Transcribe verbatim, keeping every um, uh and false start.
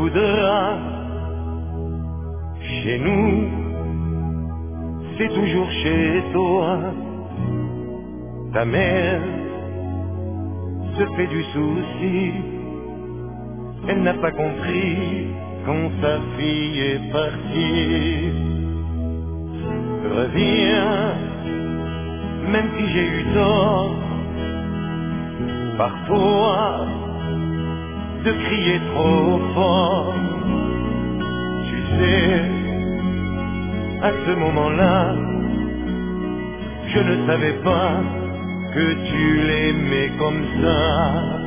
voudras. Chez nous, c'est toujours chez toi. Ta mère se fait du souci. Elle n'a pas compris quand sa fille est partie. Reviens, même si j'ai eu tort, parfois, de crier trop fort. Tu sais, à ce moment-là, je ne savais pas que tu l'aimais comme ça.